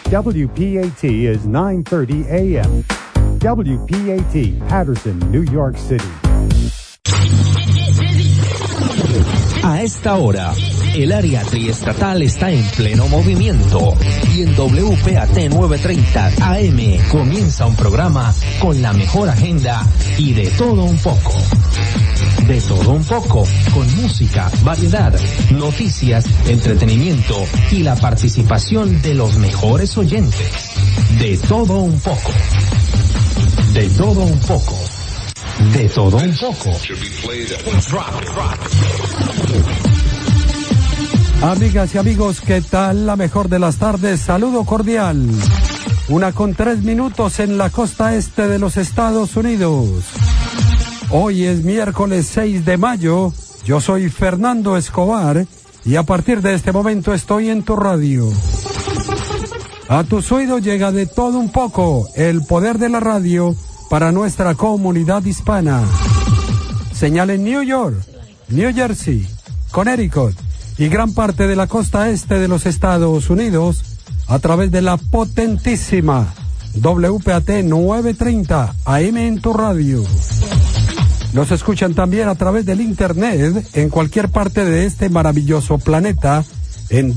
WPAT is 9:30 a.m. WPAT, Patterson, New York City. A esta hora, el área triestatal está en pleno movimiento y en WPAT 930 AM comienza un programa con la mejor agenda y de todo un poco. De todo un poco, con música, variedad, noticias, entretenimiento y la participación de los mejores oyentes. De todo un poco. De todo un poco. De todo un poco. Amigas y amigos, ¿qué tal? La mejor de las tardes, saludo cordial. 1:03 en la costa este de los Estados Unidos. Hoy es miércoles 6 de mayo, yo soy Fernando Escobar y a partir de este momento estoy en tu radio. A tus oídos llega De todo un poco, el poder de la radio para nuestra comunidad hispana. Señal en New York, New Jersey, Connecticut y gran parte de la costa este de los Estados Unidos a través de la potentísima WPAT 930 AM en tu radio. Nos escuchan también a través del internet en cualquier parte de este maravilloso planeta en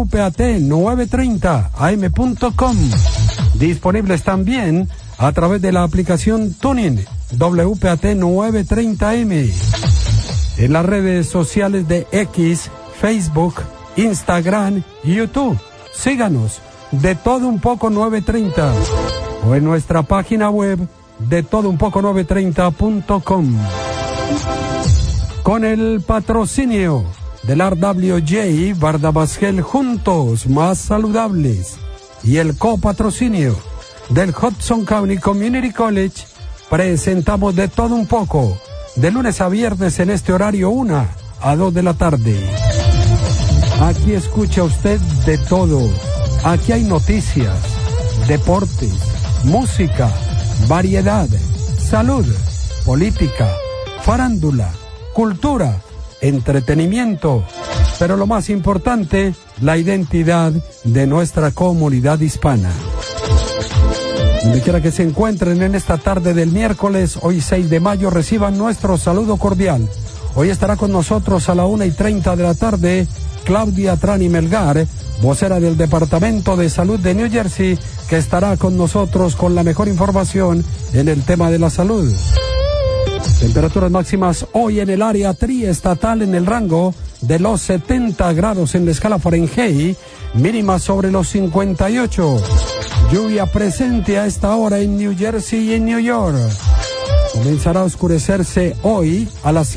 WPAT930am.com. Disponibles también a través de la aplicación TuneIn WPAT 930M. En las redes sociales de X, Facebook, Instagram y YouTube. Síganos, De todo un poco 930. O en nuestra página web de todounpoco930.com. Con el patrocinio del RWJ Bardabasgel Juntos Más Saludables y el copatrocinio del Hudson County Community College, presentamos De todo un poco, de lunes a viernes en este horario 1 a 2 de la tarde. Aquí escucha usted de todo. Aquí hay noticias, deportes, música, variedad, salud, política, farándula, cultura, entretenimiento, pero lo más importante, la identidad de nuestra comunidad hispana. Donde quiera que se encuentren en esta tarde del miércoles, hoy 6 de mayo, reciban nuestro saludo cordial. Hoy estará con nosotros a la 1:30 de la tarde Claudia Trani Melgar, vocera del Departamento de Salud de New Jersey, que estará con nosotros con la mejor información en el tema de la salud. Temperaturas máximas hoy en el área triestatal en el rango de los 70 grados en la escala Fahrenheit, mínimas sobre los 58. Lluvia presente a esta hora en New Jersey y en New York. Comenzará a oscurecerse hoy a las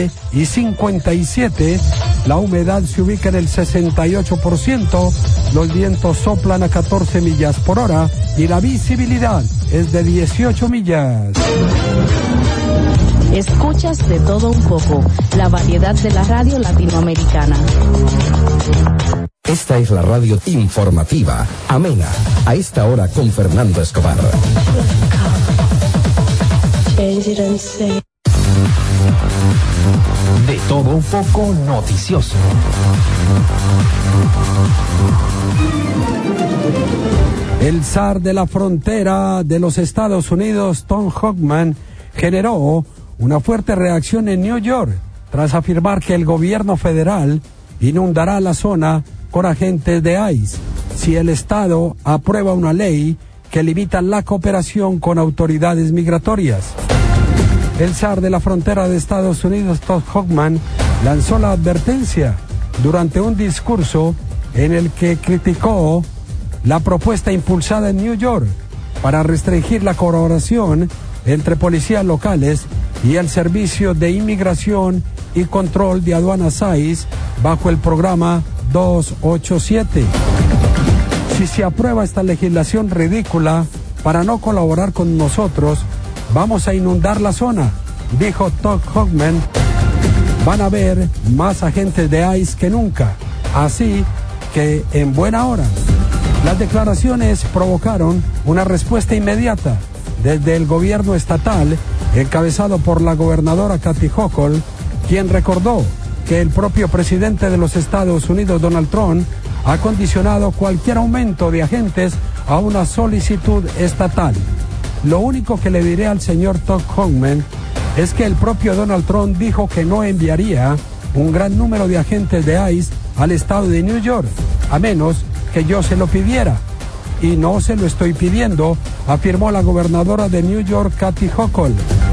7:57. La humedad se ubica en el 68%. Los vientos soplan a 14 millas por hora y la visibilidad es de 18 millas. Escuchas De todo un poco, la variedad de la radio latinoamericana. Esta es la radio informativa, amena, a esta hora con Fernando Escobar. De todo un poco noticioso. El zar de la frontera de los Estados Unidos, Tom Hochman, generó una fuerte reacción en New York tras afirmar que el gobierno federal inundará la zona con agentes de ICE si el Estado aprueba una ley que limita la cooperación con autoridades migratorias. El zar de la frontera de Estados Unidos, Tom Hochman, lanzó la advertencia durante un discurso en el que criticó la propuesta impulsada en New York para restringir la colaboración entre policías locales y el Servicio de Inmigración y Control de Aduanas ICE bajo el programa 287. Si se aprueba esta legislación ridícula para no colaborar con nosotros, vamos a inundar la zona, dijo Tom Hochman. Van a haber más agentes de ICE que nunca, así que en buena hora. Las declaraciones provocaron una respuesta inmediata desde el gobierno estatal, encabezado por la gobernadora Kathy Hochul, quien recordó que el propio presidente de los Estados Unidos, Donald Trump, ha condicionado cualquier aumento de agentes a una solicitud estatal. Lo único que le diré al señor Todd Hochman es que el propio Donald Trump dijo que no enviaría un gran número de agentes de ICE al estado de New York, a menos que yo se lo pidiera. Y no se lo estoy pidiendo, afirmó la gobernadora de New York, Kathy Hochul.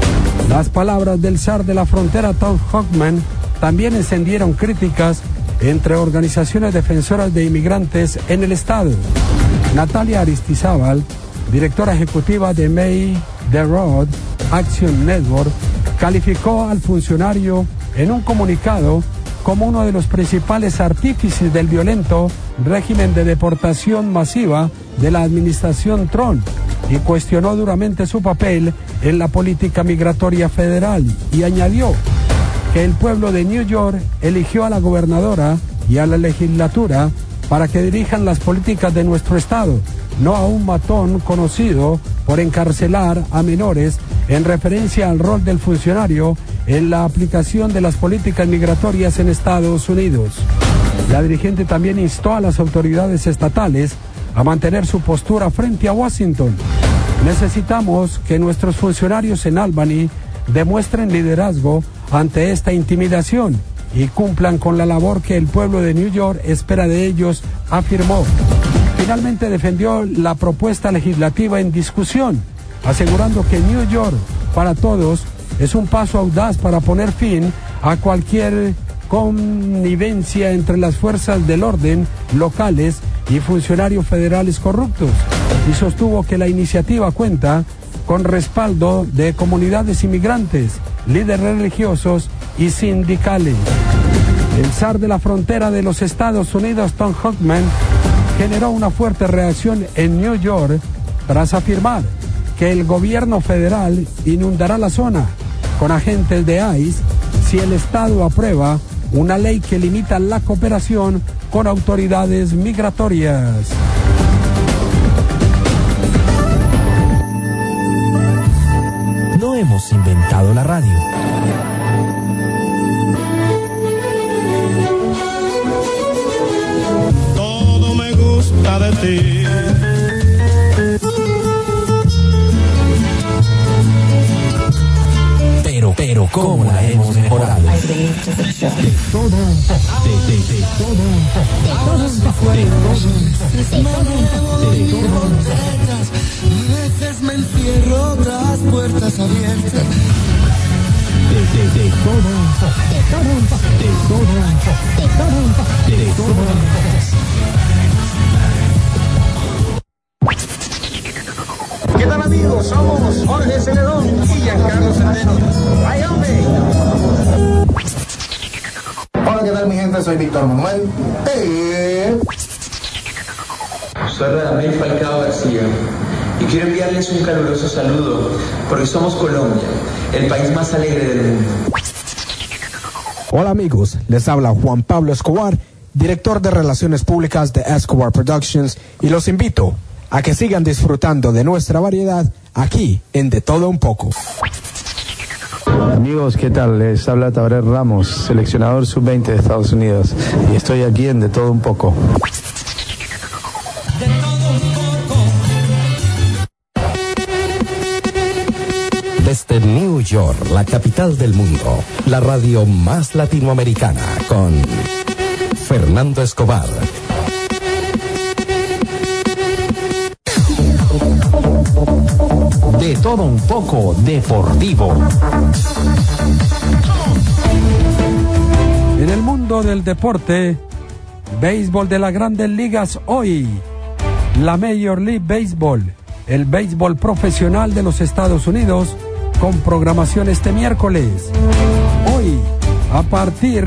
Las palabras del zar de la frontera, Todd Hochman, también encendieron críticas entre organizaciones defensoras de inmigrantes en el estado. Natalia Aristizábal, directora ejecutiva de May the Road Action Network, calificó al funcionario en un comunicado como uno de los principales artífices del violento régimen de deportación masiva de la administración Trump y cuestionó duramente su papel en la política migratoria federal y añadió que el pueblo de New York eligió a la gobernadora y a la legislatura para que dirijan las políticas de nuestro estado, no a un matón conocido por encarcelar a menores en referencia al rol del funcionario en la aplicación de las políticas migratorias en Estados Unidos. La dirigente también instó a las autoridades estatales a mantener su postura frente a Washington. Necesitamos que nuestros funcionarios en Albany demuestren liderazgo ante esta intimidación y cumplan con la labor que el pueblo de New York espera de ellos, afirmó. Finalmente defendió la propuesta legislativa en discusión, asegurando que New York para todos es un paso audaz para poner fin a cualquier connivencia entre las fuerzas del orden locales y funcionarios federales corruptos, y sostuvo que la iniciativa cuenta con respaldo de comunidades inmigrantes, líderes religiosos y sindicales. El zar de la frontera de los Estados Unidos, Tom Hochman, generó una fuerte reacción en New York tras afirmar que el gobierno federal inundará la zona con agentes de ICE si el Estado aprueba una ley que limita la cooperación con autoridades migratorias. No hemos inventado la radio. Todo me gusta de ti. Pero ¿cómo la hemos mejorado? De todo un poco. De todo un poco. A veces me encierro tras puertas abiertas. De todo un poco. De todo un poco. De todo un poco. De todo un poco. De todo un poco. ¿Qué tal, amigos? Somos Jorge Celedón y Giancarlo Centeno. ¡Ay, hombre! Hola, ¿qué tal, mi gente? Soy Víctor Manuel. Soy Radamel Falcao García y quiero enviarles un caluroso saludo porque somos Colombia, el país más alegre del mundo. Hola amigos, les habla Juan Pablo Escobar, director de Relaciones Públicas de Escobar Productions, y los invito a que sigan disfrutando de nuestra variedad aquí en De Todo Un Poco. Amigos, ¿qué tal? Les habla Tabaré Ramos, seleccionador sub-20 de Estados Unidos, y estoy aquí en De Todo Un Poco. Desde New York, la capital del mundo, la radio más latinoamericana, con Fernando Escobar. De Todo Un Poco Deportivo. En el mundo del deporte, béisbol de las Grandes Ligas hoy, la Major League Baseball, el béisbol profesional de los Estados Unidos, con programación este miércoles. Hoy, a partir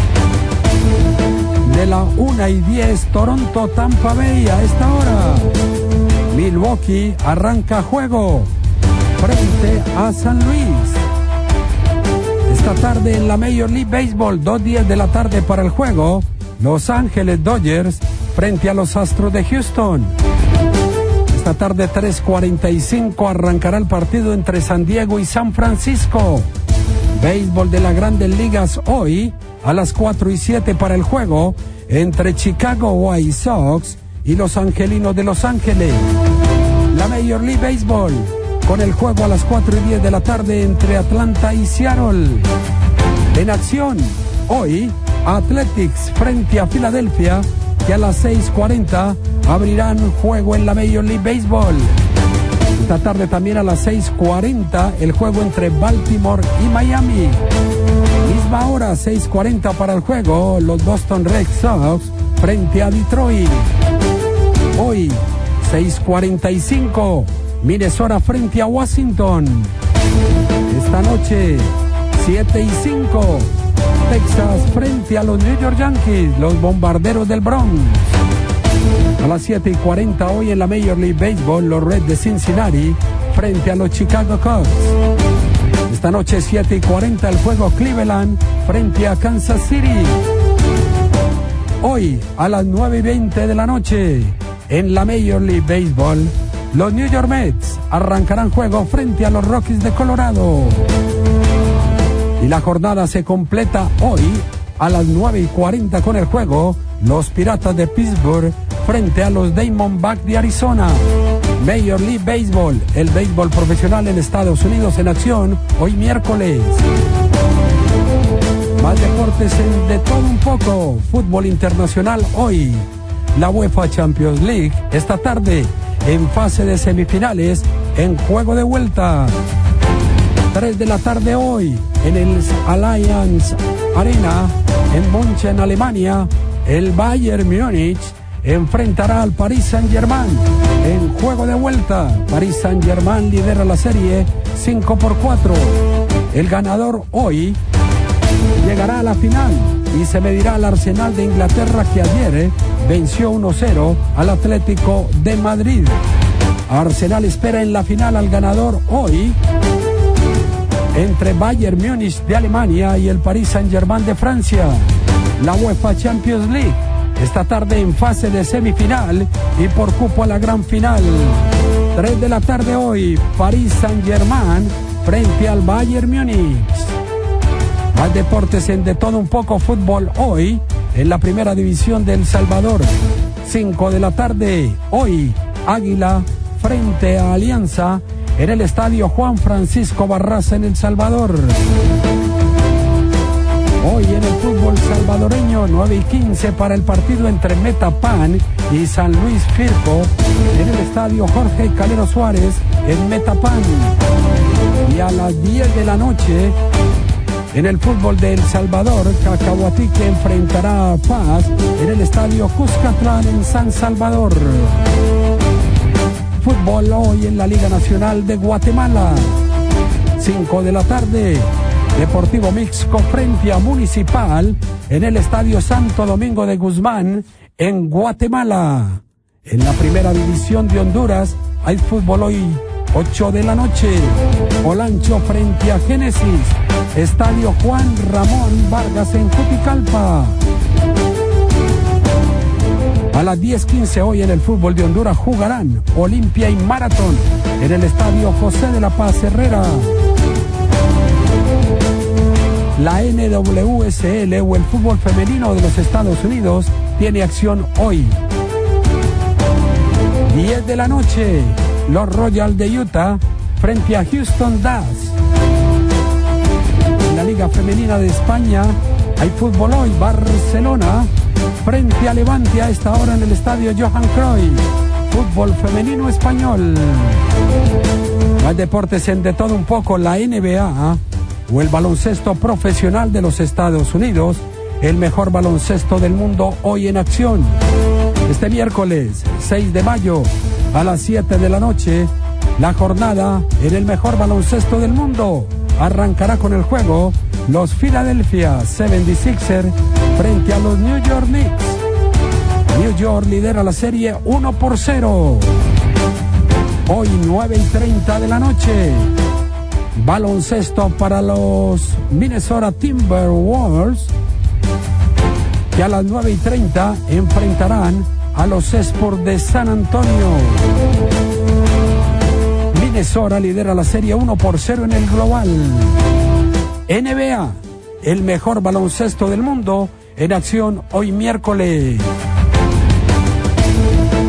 de la 1:10, Toronto, Tampa Bay, a esta hora. Milwaukee arranca juego frente a San Luis. Esta tarde en la Major League Baseball, 2:10 de la tarde para el juego, Los Ángeles Dodgers frente a los Astros de Houston. Esta tarde 3:45 arrancará el partido entre San Diego y San Francisco. Béisbol de las Grandes Ligas hoy a las 4:07 para el juego entre Chicago White Sox y los Angelinos de Los Ángeles. La Major League Baseball, con el juego a las 4:10 de la tarde entre Atlanta y Seattle. En acción, hoy, Athletics frente a Filadelfia, que a las 6:40 abrirán juego en la Major League Baseball. Esta tarde también a las 6:40 el juego entre Baltimore y Miami. Misma hora, 6:40 para el juego, los Boston Red Sox frente a Detroit. Hoy, 6:45, Minnesota frente a Washington. Esta noche, 7:05, Texas frente a los New York Yankees, los Bombarderos del Bronx. A las 7:40 hoy en la Major League Baseball, los Reds de Cincinnati frente a los Chicago Cubs. Esta noche 7:40 el juego Cleveland frente a Kansas City. Hoy a las 9:20 de la noche en la Major League Baseball, los New York Mets arrancarán juego frente a los Rockies de Colorado. Y la jornada se completa hoy a las 9:40 con el juego los Piratas de Pittsburgh frente a los Diamondbacks de Arizona. Major League Baseball, el béisbol profesional en Estados Unidos en acción hoy miércoles. Más deportes de todo un poco. Fútbol internacional hoy. La UEFA Champions League esta tarde en fase de semifinales en juego de vuelta. 3 de la tarde hoy en el Allianz Arena en München, Alemania, el Bayern Múnich enfrentará al Paris Saint-Germain en juego de vuelta. Paris Saint-Germain lidera la serie 5-4. El ganador hoy llegará a la final y se medirá al Arsenal de Inglaterra, que ayer venció 1-0 al Atlético de Madrid. Arsenal espera en la final al ganador hoy entre Bayern Múnich de Alemania y el Paris Saint-Germain de Francia. La UEFA Champions League esta tarde en fase de semifinal y por cupo a la gran final. 3 de la tarde hoy, Paris Saint-Germain frente al Bayern Múnich. Más deportes en de todo un poco. Fútbol hoy en la primera división de El Salvador. 5 de la tarde hoy, Águila frente a Alianza en el estadio Juan Francisco Barraza en El Salvador. Hoy en el fútbol salvadoreño, 9:15 para el partido entre Metapan y San Luis Firpo en el estadio Jorge Calero Suárez en Metapan. Y a las 10 de la noche en el fútbol de El Salvador, Cacahuatique enfrentará a Paz en el estadio Cuscatlán en San Salvador. Fútbol hoy en la Liga Nacional de Guatemala. 5 de la tarde. Deportivo Mixco frente a Municipal en el estadio Santo Domingo de Guzmán en Guatemala. En la primera división de Honduras hay fútbol hoy, 8 de la noche. Olancho frente a Génesis, estadio Juan Ramón Vargas en Juticalpa. A las 10:15 hoy en el fútbol de Honduras jugarán Olimpia y Marathon en el estadio José de la Paz Herrera. La NWSL o el fútbol femenino de los Estados Unidos tiene acción hoy. 10 de la noche, los Royals de Utah frente a Houston Dazs. En la Liga Femenina de España hay fútbol hoy. Barcelona frente a Levante a esta hora en el estadio Johan Cruyff. Fútbol femenino español. Más deportes en de todo un poco. La NBA o el baloncesto profesional de los Estados Unidos, el mejor baloncesto del mundo hoy en acción. Este miércoles 6 de mayo a las 7 de la noche, la jornada en el mejor baloncesto del mundo. Arrancará con el juego los Philadelphia 76ers frente a los New York Knicks. New York lidera la serie 1-0. Hoy 9:30 de la noche. Baloncesto para los Minnesota Timberwolves, que a las 9:30 enfrentarán a los Spurs de San Antonio. Minnesota lidera la serie 1-0 en el global. NBA, el mejor baloncesto del mundo en acción hoy miércoles.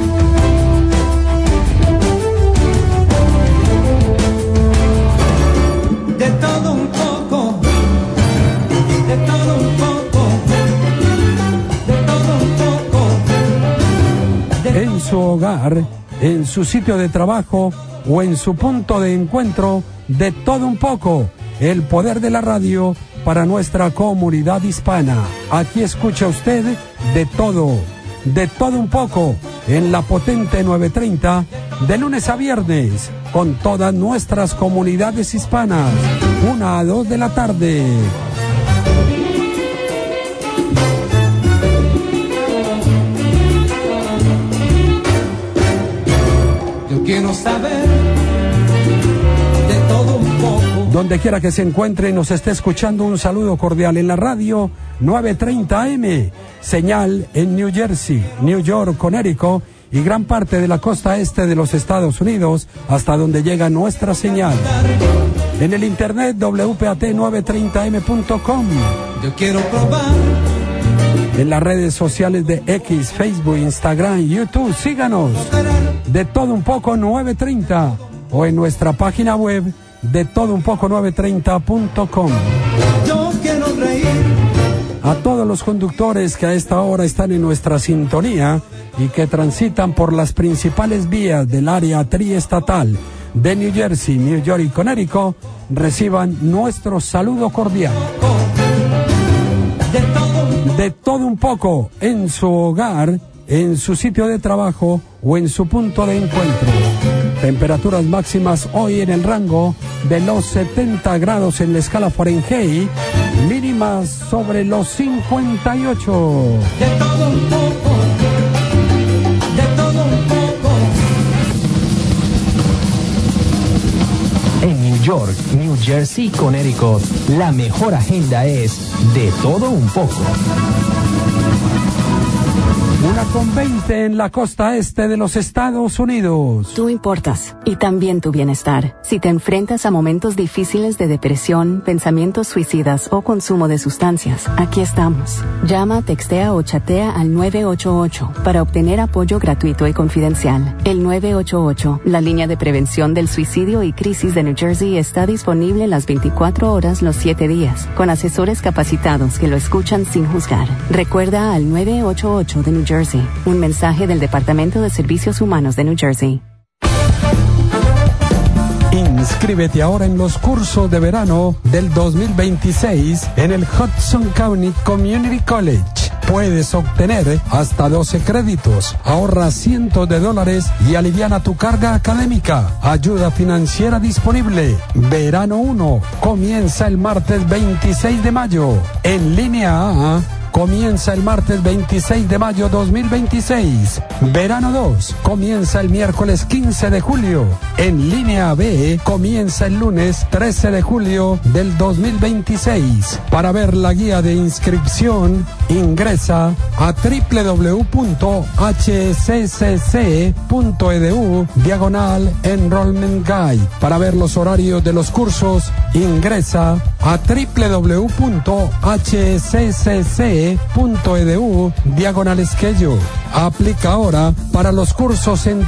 hogar, en su sitio de trabajo o en su punto de encuentro. De todo un poco, el poder de la radio para nuestra comunidad hispana. Aquí escucha usted de todo un poco, en la potente 930, de lunes a viernes, con todas nuestras comunidades hispanas, 1 a 2 de la tarde. Yo quiero saber de todo un poco. Donde quiera que se encuentre y nos esté escuchando, un saludo cordial en la radio 930 AM, señal en New Jersey, New York, Connecticut y gran parte de la costa este de los Estados Unidos, hasta donde llega nuestra señal. En el internet WPAT930m.com. Yo quiero probar. En las redes sociales de X, Facebook, Instagram, YouTube, síganos. De todo un poco 930 o en nuestra página web de todounpoco930.com. Yo quiero reír. A todos los conductores que a esta hora están en nuestra sintonía y que transitan por las principales vías del área triestatal de New Jersey, New York y Connecticut, reciban nuestro saludo cordial. De todo un poco, en su hogar, en su sitio de trabajo o en su punto de encuentro. Temperaturas máximas hoy en el rango de los 70 grados en la escala Fahrenheit, mínimas sobre los 58. De todo un poco, de todo un poco. En New York, New Jersey y Connecticut, la mejor agenda es de todo un poco. 1:20 en la costa este de los Estados Unidos. Tú importas, y también tu bienestar. Si te enfrentas a momentos difíciles de depresión, pensamientos suicidas o consumo de sustancias, aquí estamos. Llama, textea o chatea al 988 para obtener apoyo gratuito y confidencial. El 988, la línea de prevención del suicidio y crisis de New Jersey, está disponible las 24 horas los 7 días, con asesores capacitados que lo escuchan sin juzgar. Recuerda al 988 de New Jersey. Un mensaje del Departamento de Servicios Humanos de New Jersey. Inscríbete ahora en los cursos de verano del 2026 en el Hudson County Community College. Puedes obtener hasta 12 créditos, ahorra cientos de dólares y aliviana tu carga académica. Ayuda financiera disponible. Verano 1 comienza el martes 26 de mayo. En línea A comienza el martes 26 de mayo 2026. Verano 2 comienza el miércoles 15 de julio. En línea B comienza el lunes 13 de julio del 2026. Para ver la guía de inscripción, ingresa a www.hccc.edu/enrollment guide. Para ver los horarios de los cursos, ingresa a www.hccc.edu/schedule. Aplica ahora para los cursos en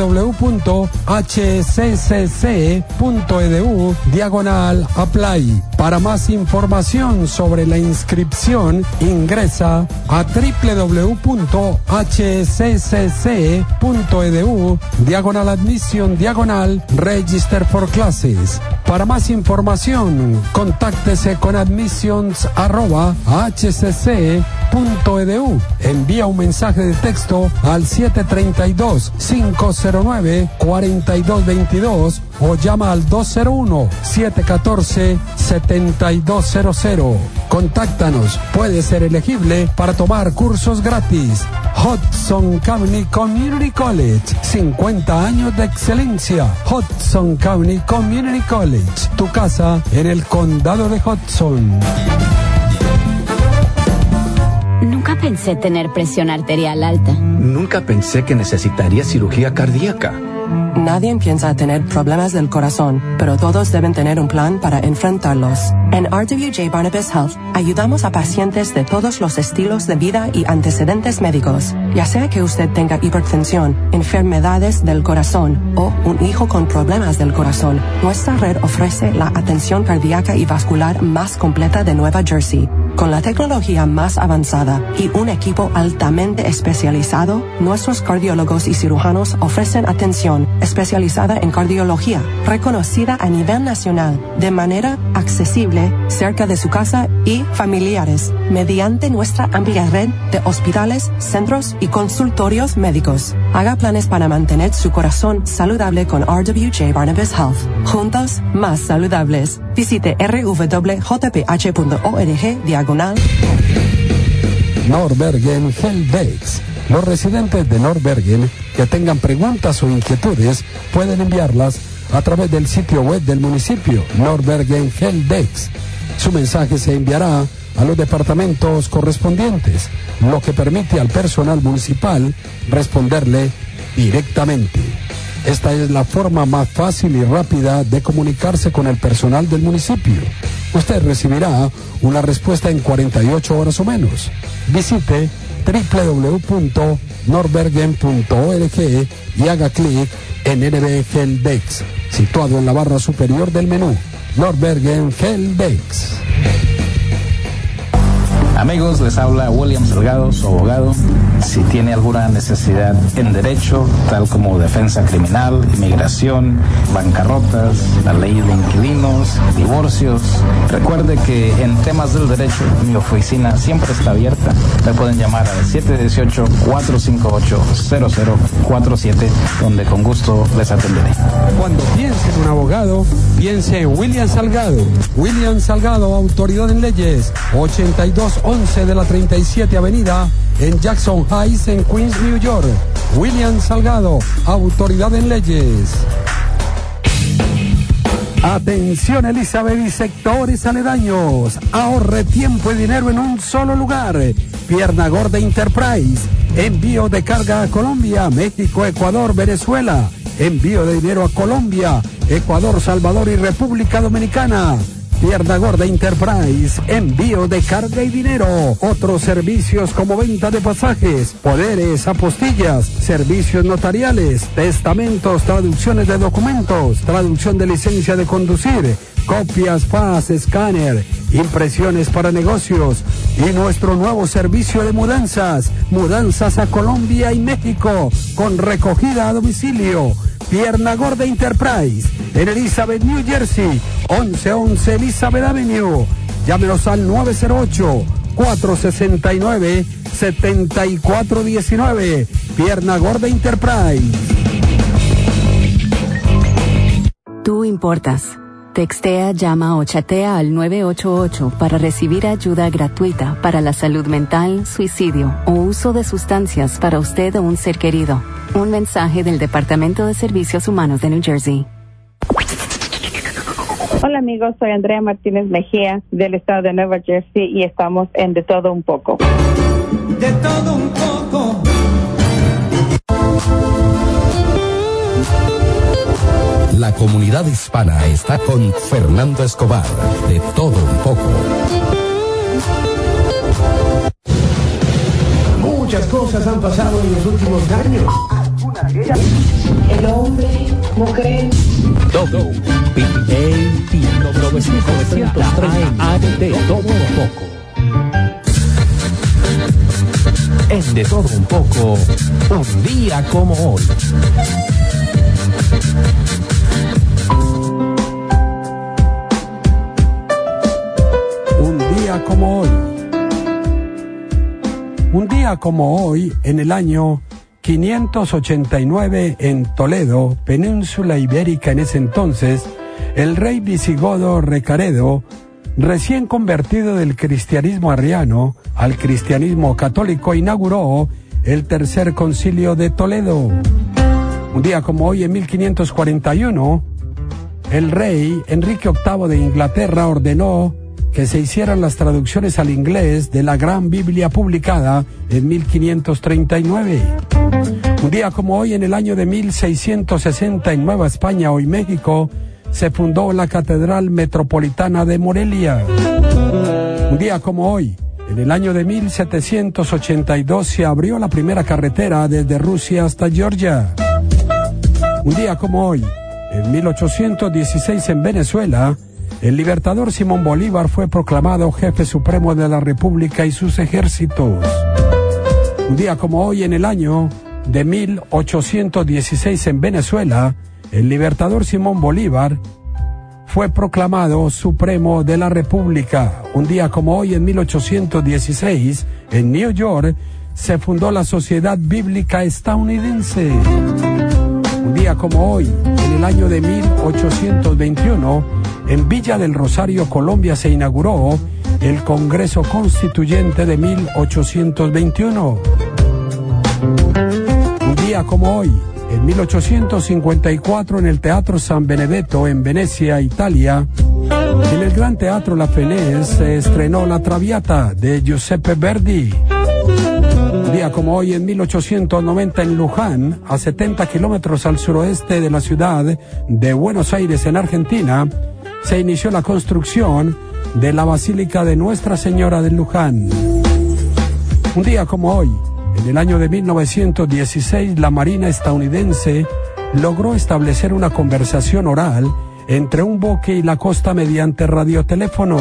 www.hccc.edu/apply. Para más información sobre la inscripción, ingresa a www.hccc.edu/admission/register for classes. Para más información, contáctese con admissions@hcc.edu. Envía un mensaje de texto al 732-509-4222 o llama al 201-714-7200. Contáctanos, puede ser elegible para tomar cursos gratis. Hudson County Community College, 50 años de excelencia. Hudson County Community College, tu casa en el condado de Hudson. Nunca pensé tener presión arterial alta. Nunca pensé que necesitaría cirugía cardíaca. Nadie piensa tener problemas del corazón, pero todos deben tener un plan para enfrentarlos. En RWJ Barnabas Health ayudamos a pacientes de todos los estilos de vida y antecedentes médicos. Ya sea que usted tenga hipertensión, enfermedades del corazón o un hijo con problemas del corazón, nuestra red ofrece la atención cardíaca y vascular más completa de Nueva Jersey. Con la tecnología más avanzada y un equipo altamente especializado, nuestros cardiólogos y cirujanos ofrecen atención especializada en cardiología, reconocida a nivel nacional, de manera accesible, cerca de su casa y familiares, mediante nuestra amplia red de hospitales, centros y consultorios médicos. Haga planes para mantener su corazón saludable con RWJ Barnabas Health. Juntos, más saludables. Visite rwjph.org/. Nordbergen Heldex. Los residentes de Nordbergen que tengan preguntas o inquietudes pueden enviarlas a través del sitio web del municipio, Nordbergen Heldex. Su mensaje se enviará a los departamentos correspondientes, lo que permite al personal municipal responderle directamente. Esta es la forma más fácil y rápida de comunicarse con el personal del municipio. Usted recibirá una respuesta en 48 horas o menos. Visite www.nordbergen.org y haga clic en NB Heldex, situado en la barra superior del menú. Nordbergen Heldex. Amigos, les habla William Salgado, su abogado. Si tiene alguna necesidad en derecho, tal como defensa criminal, inmigración, bancarrotas, la ley de inquilinos, divorcios, recuerde que en temas del derecho mi oficina siempre está abierta. Me pueden llamar al 718-458-0047, donde con gusto les atenderé. Cuando piense en un abogado, piense en William Salgado. William Salgado, autoridad en leyes, 8211 de la 37 Avenida, en Jackson Heights, en Queens, New York. William Salgado, autoridad en leyes. Atención, Elizabeth y sectores aledaños. Ahorre tiempo y dinero en un solo lugar. Pierna Gorda Enterprise. Envío de carga a Colombia, México, Ecuador, Venezuela. Envío de dinero a Colombia, Ecuador, Salvador y República Dominicana. Pierna Gorda Enterprise, envío de carga y dinero. Otros servicios como venta de pasajes, poderes, apostillas, servicios notariales, testamentos, traducciones de documentos, traducción de licencia de conducir, copias, fax, escáner, impresiones para negocios y nuestro nuevo servicio de mudanzas a Colombia y México con recogida a domicilio. Pierna Gorda Enterprise, en Elizabeth, New Jersey, 1111 Elizabeth Avenue. Llámenos al 908-469-7419. Pierna Gorda Enterprise. Tú importas. Textea, llama o chatea al 988 para recibir ayuda gratuita para la salud mental, suicidio o uso de sustancias para usted o un ser querido. Un mensaje del Departamento de Servicios Humanos de New Jersey. Hola amigos, soy Andrea Martínez Mejía del estado de Nueva Jersey y estamos en De Todo Un Poco. De todo un poco. La comunidad hispana está con Fernando Escobar, De Todo Un Poco. Muchas cosas han pasado en los últimos años. El hombre, mujer. WPAT 930 AM De Todo Un Poco. En De Todo Un Poco, un día como hoy. Un día como hoy, en el año 589, en Toledo, península ibérica en ese entonces, el rey visigodo Recaredo, recién convertido del cristianismo arriano al cristianismo católico, inauguró el tercer concilio de Toledo. Un día como hoy, en 1541, el rey Enrique VIII de Inglaterra ordenó que se hicieran las traducciones al inglés de la Gran Biblia publicada en 1539. Un día como hoy, en el año de 1660, en Nueva España, hoy México, se fundó la Catedral Metropolitana de Morelia. Un día como hoy, en el año de 1782, se abrió la primera carretera desde Rusia hasta Georgia. Un día como hoy, en 1816, en Venezuela, el libertador Simón Bolívar fue proclamado jefe supremo de la República y sus ejércitos. Un día como hoy, en el año de 1816 en Venezuela, el libertador Simón Bolívar fue proclamado supremo de la República. Un día como hoy, en 1816, en New York, se fundó la Sociedad Bíblica Estadounidense. Un día como hoy, en el año de 1821, en Villa del Rosario, Colombia, se inauguró el Congreso Constituyente de 1821. Un día como hoy, en 1854, en el Teatro San Benedetto, en Venecia, Italia, en el Gran Teatro La Fenice, se estrenó La Traviata de Giuseppe Verdi. Un día como hoy, en 1890, en Luján, a 70 kilómetros al suroeste de la ciudad de Buenos Aires, en Argentina, se inició la construcción de la Basílica de Nuestra Señora de Luján. Un día como hoy, en el año de 1916, la Marina estadounidense logró establecer una conversación oral entre un buque y la costa mediante radioteléfono.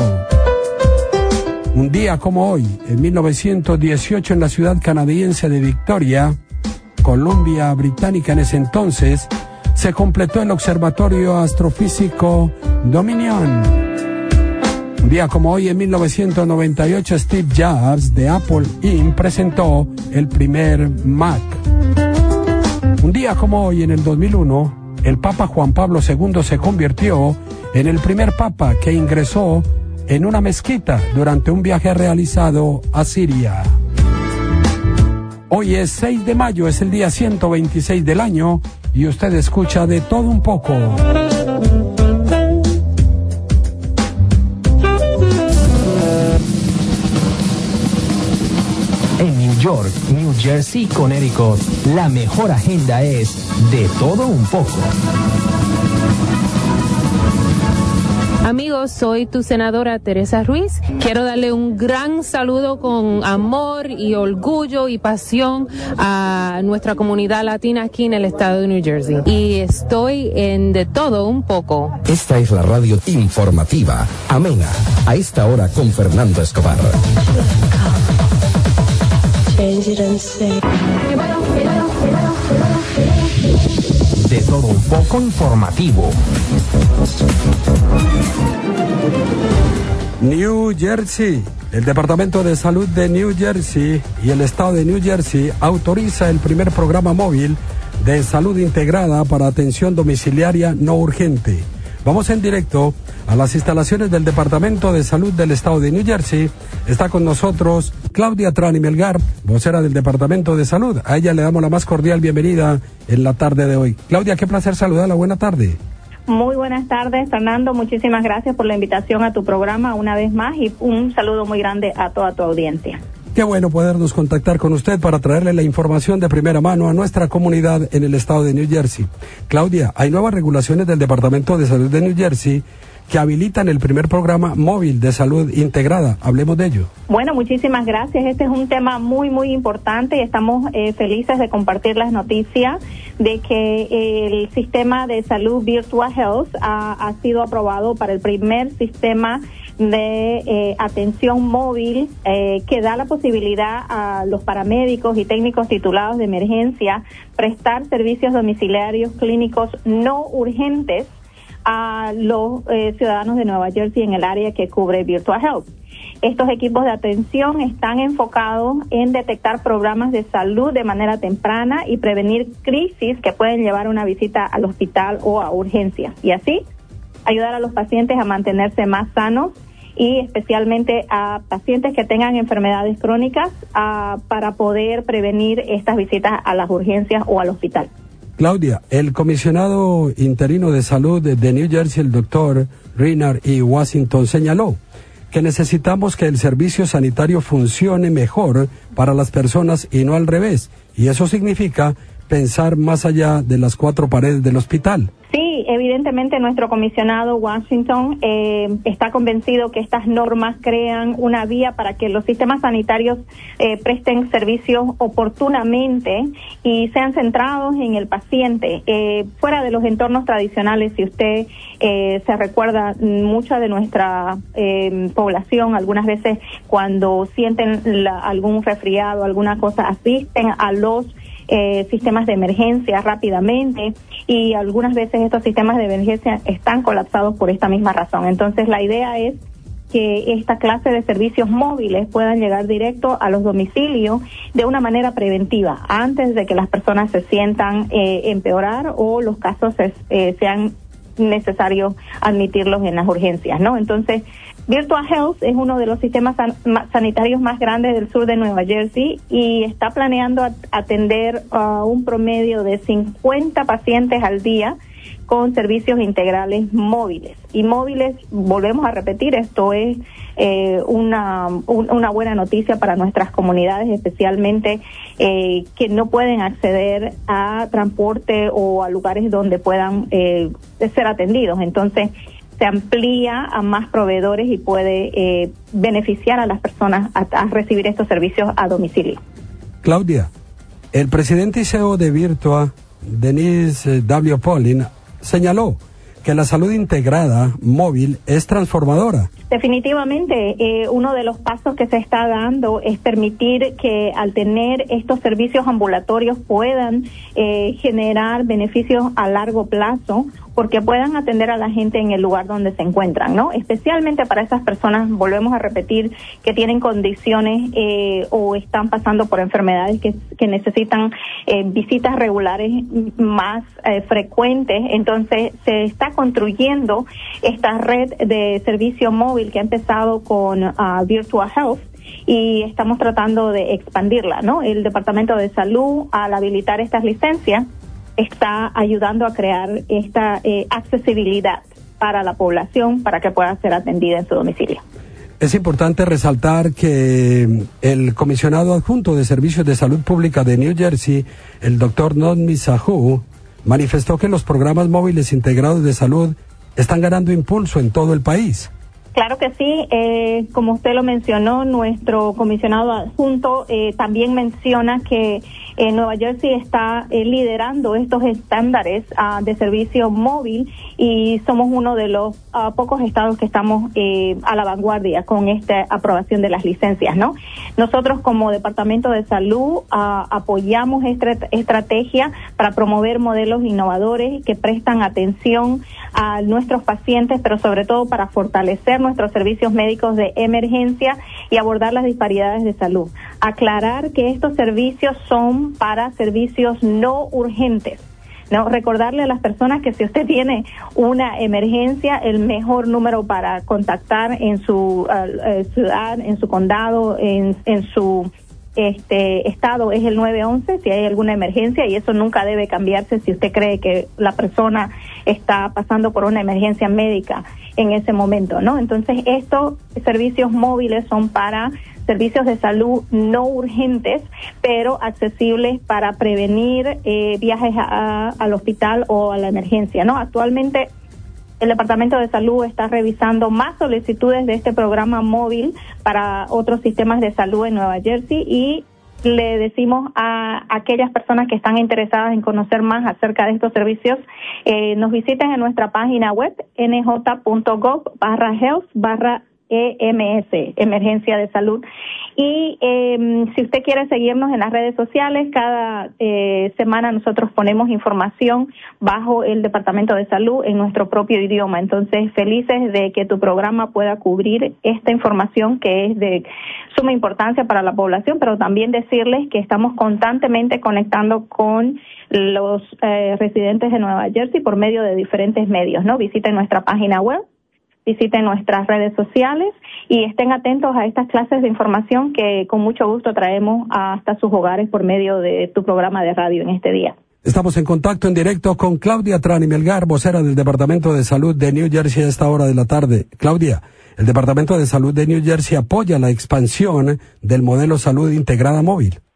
Un día como hoy, en 1918, en la ciudad canadiense de Victoria, Columbia Británica en ese entonces, se completó el Observatorio Astrofísico Dominion. Un día como hoy, en 1998, Steve Jobs de Apple Inc. presentó el primer Mac. Un día como hoy, en el 2001, el Papa Juan Pablo II se convirtió en el primer Papa que ingresó en una mezquita durante un viaje realizado a Siria. Hoy es 6 de mayo, es el día 126 del año y usted escucha De Todo Un Poco. En New York, New Jersey, Connecticut, la mejor agenda es De Todo Un Poco. Amigos, soy tu senadora Teresa Ruiz. Quiero darle un gran saludo con amor y orgullo y pasión a nuestra comunidad latina aquí en el estado de New Jersey. Y estoy en De Todo Un Poco. Esta es la radio informativa, amena, a esta hora con Fernando Escobar. De Todo Un Poco informativo. New Jersey. El Departamento de Salud de New Jersey y el Estado de New Jersey autoriza el primer programa móvil de salud integrada para atención domiciliaria no urgente. Vamos en directo a las instalaciones del Departamento de Salud del Estado de New Jersey. Está con nosotros Claudia Trani Melgar, vocera del Departamento de Salud. A ella le damos la más cordial bienvenida en la tarde de hoy. Claudia, qué placer saludarla. Buena tarde. Muy buenas tardes, Fernando. Muchísimas gracias por la invitación a tu programa una vez más y un saludo muy grande a toda tu audiencia. Qué bueno podernos contactar con usted para traerle la información de primera mano a nuestra comunidad en el estado de New Jersey. Claudia, hay nuevas regulaciones del Departamento de Salud de New Jersey que habilitan el primer programa móvil de salud integrada. Hablemos de ello. Bueno, muchísimas gracias. Este es un tema muy, muy importante y estamos felices de compartir las noticias de que el sistema de salud Virtual Health ha sido aprobado para el primer sistema de atención móvil que da la posibilidad a los paramédicos y técnicos titulados de emergencia prestar servicios domiciliarios clínicos no urgentes a los ciudadanos de Nueva Jersey en el área que cubre Virtual Health. Estos equipos de atención están enfocados en detectar problemas de salud de manera temprana y prevenir crisis que pueden llevar a una visita al hospital o a urgencia, y así ayudar a los pacientes a mantenerse más sanos y especialmente a pacientes que tengan enfermedades crónicas para poder prevenir estas visitas a las urgencias o al hospital. Claudia, el comisionado interino de salud de New Jersey, el doctor Reinhard E. Washington, señaló que necesitamos que el servicio sanitario funcione mejor para las personas y no al revés. Y eso significa pensar más allá de las cuatro paredes del hospital. Sí, Sí, evidentemente nuestro comisionado Washington está convencido que estas normas crean una vía para que los sistemas sanitarios presten servicios oportunamente y sean centrados en el paciente, fuera de los entornos tradicionales. Si usted se recuerda, mucha de nuestra población algunas veces cuando sienten algún resfriado, alguna cosa, asisten a los sistemas de emergencia rápidamente, y algunas veces estos sistemas de emergencia están colapsados por esta misma razón. Entonces la idea es que esta clase de servicios móviles puedan llegar directo a los domicilios de una manera preventiva, antes de que las personas se sientan empeorar o los casos sean necesarios admitirlos en las urgencias, ¿no? Entonces, Virtual Health es uno de los sistemas sanitarios más grandes del sur de Nueva Jersey y está planeando atender a un promedio de 50 pacientes al día con servicios integrales móviles. Y móviles, volvemos a repetir, esto es una buena noticia para nuestras comunidades, especialmente que no pueden acceder a transporte o a lugares donde puedan ser atendidos. Entonces, se amplía a más proveedores y puede beneficiar a las personas a recibir estos servicios a domicilio. Claudia, el presidente y CEO de Virtua, Denise W. Pollin, señaló que la salud integrada móvil es transformadora. Definitivamente, uno de los pasos que se está dando es permitir que al tener estos servicios ambulatorios puedan generar beneficios a largo plazo, porque puedan atender a la gente en el lugar donde se encuentran, ¿no? Especialmente para esas personas, volvemos a repetir, que tienen condiciones o están pasando por enfermedades que necesitan visitas regulares más frecuentes. Entonces, se está construyendo esta red de servicio móvil que ha empezado con Virtual Health, y estamos tratando de expandirla, ¿no? El Departamento de Salud, al habilitar estas licencias, está ayudando a crear esta accesibilidad para la población para que pueda ser atendida en su domicilio. Es importante resaltar que el comisionado adjunto de Servicios de Salud Pública de New Jersey, el doctor Nodmi Sahu, manifestó que los programas móviles integrados de salud están ganando impulso en todo el país. Claro que sí, como usted lo mencionó, nuestro comisionado adjunto también menciona que Nueva Jersey está liderando estos estándares de servicio móvil, y somos uno de los pocos estados que estamos a la vanguardia con esta aprobación de las licencias, ¿no? Nosotros como Departamento de Salud apoyamos esta estrategia para promover modelos innovadores que prestan atención a nuestros pacientes, pero sobre todo para fortalecer nuestros servicios médicos de emergencia y abordar las disparidades de salud. Aclarar que estos servicios son para servicios no urgentes, ¿no? Recordarle a las personas que si usted tiene una emergencia, el mejor número para contactar en su ciudad, en su condado, en su estado es el 911 si hay alguna emergencia, y eso nunca debe cambiarse si usted cree que la persona está pasando por una emergencia médica en ese momento, ¿no? Entonces, estos servicios móviles son para servicios de salud no urgentes, pero accesibles para prevenir viajes al hospital o a la emergencia, ¿no? Actualmente, el Departamento de Salud está revisando más solicitudes de este programa móvil para otros sistemas de salud en Nueva Jersey, y le decimos a aquellas personas que están interesadas en conocer más acerca de estos servicios, nos visiten en nuestra página web nj.gov/health/EMS, Emergencia de Salud. Y si usted quiere seguirnos en las redes sociales, cada semana nosotros ponemos información bajo el Departamento de Salud en nuestro propio idioma. Entonces, felices de que tu programa pueda cubrir esta información que es de suma importancia para la población, pero también decirles que estamos constantemente conectando con los residentes de Nueva Jersey por medio de diferentes medios, ¿no? Visiten nuestra página web, visiten nuestras redes sociales y estén atentos a estas clases de información que con mucho gusto traemos hasta sus hogares por medio de tu programa de radio en este día. Estamos en contacto en directo con Claudia Trani Melgar, vocera del Departamento de Salud de New Jersey a esta hora de la tarde. Claudia, el Departamento de Salud de New Jersey apoya la expansión del modelo salud integrada móvil.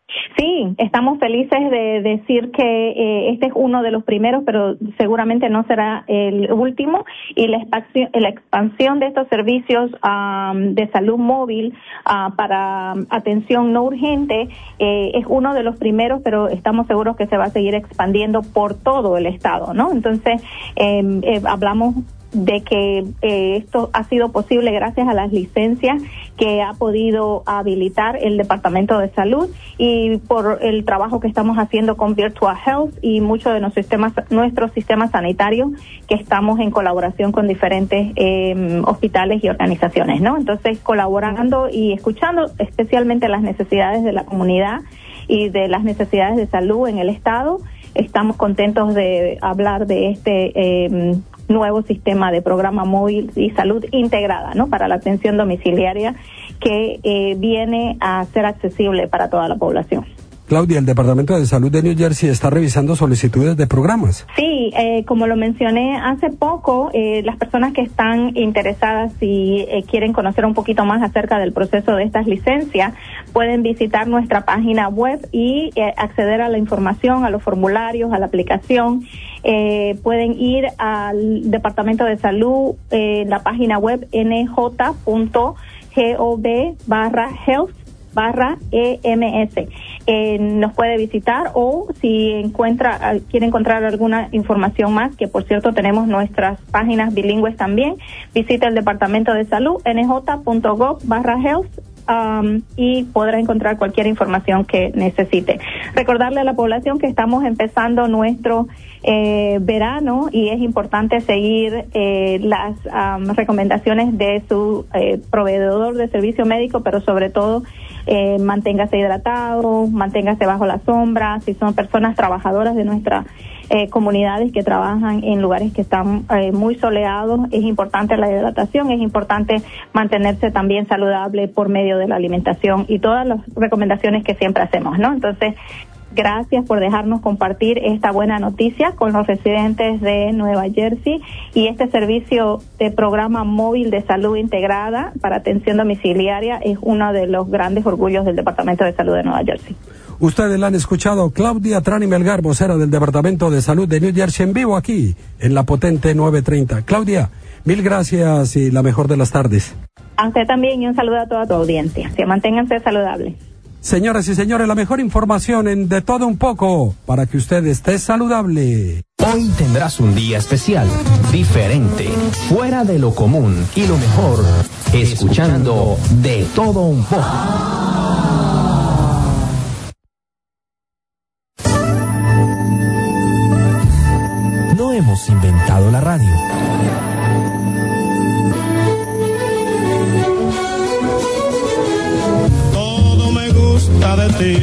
Sí, estamos felices de decir que este es uno de los primeros, pero seguramente no será el último, y la expansión de estos servicios de salud móvil para atención no urgente es uno de los primeros, pero estamos seguros que se va a seguir expandiendo por todo el estado, ¿no? Entonces, hablamos de que esto ha sido posible gracias a las licencias que ha podido habilitar el Departamento de Salud y por el trabajo que estamos haciendo con Virtual Health y muchos de nuestros sistemas sanitarios que estamos en colaboración con diferentes hospitales y organizaciones, ¿no? Entonces, colaborando y escuchando especialmente las necesidades de la comunidad y de las necesidades de salud en el estado, estamos contentos de hablar de este nuevo sistema de programa móvil y salud integrada, ¿no? Para la atención domiciliaria que viene a ser accesible para toda la población. Claudia, el Departamento de Salud de New Jersey está revisando solicitudes de programas. Sí, como lo mencioné hace poco, las personas que están interesadas y quieren conocer un poquito más acerca del proceso de estas licencias, pueden visitar nuestra página web y acceder a la información, a los formularios, a la aplicación. Pueden ir al Departamento de Salud, la página web nj.gov/health/EMS. Nos puede visitar, o si quiere encontrar alguna información más, que por cierto tenemos nuestras páginas bilingües también, visite el Departamento de Salud, nj.gov/health, y podrá encontrar cualquier información que necesite. Recordarle a la población que estamos empezando nuestro verano y es importante seguir las recomendaciones de su proveedor de servicio médico, pero sobre todo manténgase hidratado, manténgase bajo la sombra. Si son personas trabajadoras de nuestras comunidades que trabajan en lugares que están muy soleados, es importante la hidratación, es importante mantenerse también saludable por medio de la alimentación y todas las recomendaciones que siempre hacemos, ¿no? Entonces, gracias por dejarnos compartir esta buena noticia con los residentes de Nueva Jersey, y este servicio de programa móvil de salud integrada para atención domiciliaria es uno de los grandes orgullos del Departamento de Salud de Nueva Jersey. Ustedes la han escuchado, Claudia Trani Melgar, vocera del Departamento de Salud de New Jersey, en vivo aquí en la potente 930. Claudia, mil gracias y la mejor de las tardes. A usted también, y un saludo a toda tu audiencia. Que manténganse saludables. Señoras y señores, la mejor información en De Todo Un Poco para que usted esté saludable. Hoy tendrás un día especial, diferente, fuera de lo común y lo mejor, escuchando De Todo Un Poco. No hemos inventado la radio. De ti.